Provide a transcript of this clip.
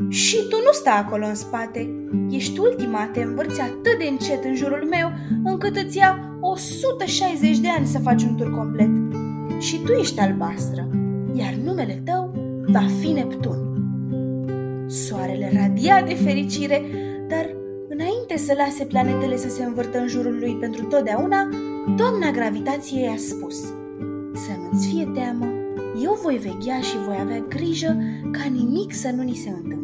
Și tu nu stai acolo în spate. Ești ultima, te învârți atât de încet în jurul meu, încât îți ia 160 de ani să faci un tur complet. Și tu ești albastră, iar numele tău va fi Neptun. Soarele radia de fericire, dar înainte să lase planetele să se învârtă în jurul lui pentru totdeauna, doamna gravitației i-a spus: să nu-ți fie teamă, eu voi veghea și voi avea grijă ca nimic să nu ni se întâmple.